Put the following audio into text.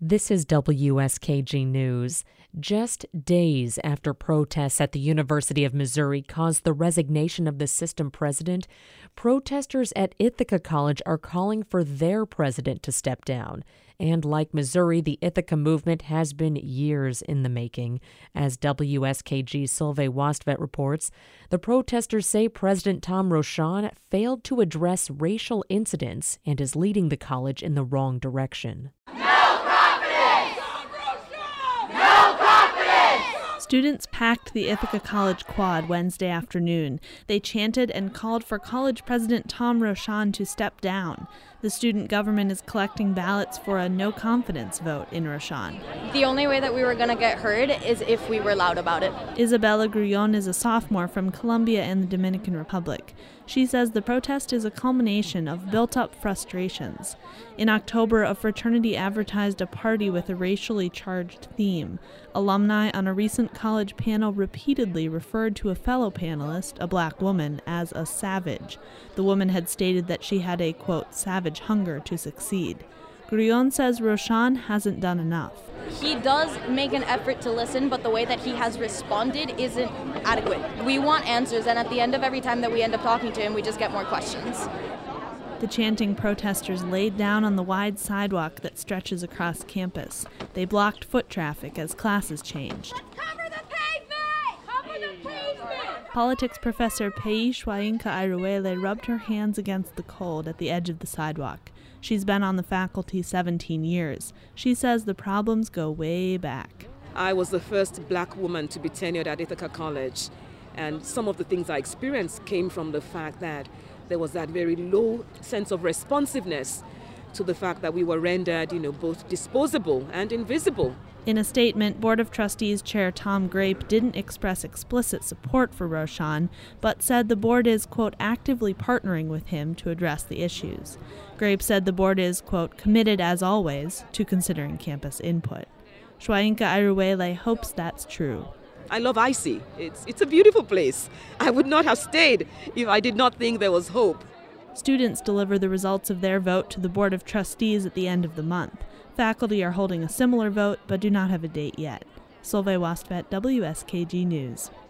This is WSKG News. Just days after protests at the University of Missouri caused the resignation of the system president, protesters at Ithaca College are calling for their president to step down. And like Missouri, the Ithaca movement has been years in the making. As WSKG's Solveig Wastvedt reports, the protesters say President Tom Rochon failed to address racial incidents and is leading the college in the wrong direction. Students packed the Ithaca College quad Wednesday afternoon. They chanted and called for college president Tom Rochon to step down. The student government is collecting ballots for a no-confidence vote in Rochon. The only way that we were going to get heard is if we were loud about it. Isabella Grullon is a sophomore from Colombia and the Dominican Republic. She says the protest is a culmination of built-up frustrations. In October, a fraternity advertised a party with a racially charged theme. Alumni on a recent college panel repeatedly referred to a fellow panelist, a black woman, as a savage. The woman had stated that she had a, quote, savage hunger to succeed. Grullon says Rochon hasn't done enough. He does make an effort to listen, but the way that he has responded isn't adequate. We want answers, and at the end of every time that we end up talking to him, we just get more questions. The chanting protesters laid down on the wide sidewalk that stretches across campus. They blocked foot traffic as classes changed. Cover the pavement! Cover the pavement! Politics professor Pei Shwainka Iruele rubbed her hands against the cold at the edge of the sidewalk. She's been on the faculty 17 years. She says the problems go way back. I was the first black woman to be tenured at Ithaca College, and some of the things I experienced came from the fact that there was that very low sense of responsiveness to the fact that we were rendered, both disposable and invisible. In a statement, Board of Trustees Chair Tom Grape didn't express explicit support for Rochon, but said the board is, quote, actively partnering with him to address the issues. Grape said the board is, quote, committed as always to considering campus input. Shwainka Iruele hopes that's true. I love IC. It's a beautiful place. I would not have stayed if I did not think there was hope. Students deliver the results of their vote to the Board of Trustees at the end of the month. Faculty are holding a similar vote but do not have a date yet. Solveig Wastvedt, WSKG News.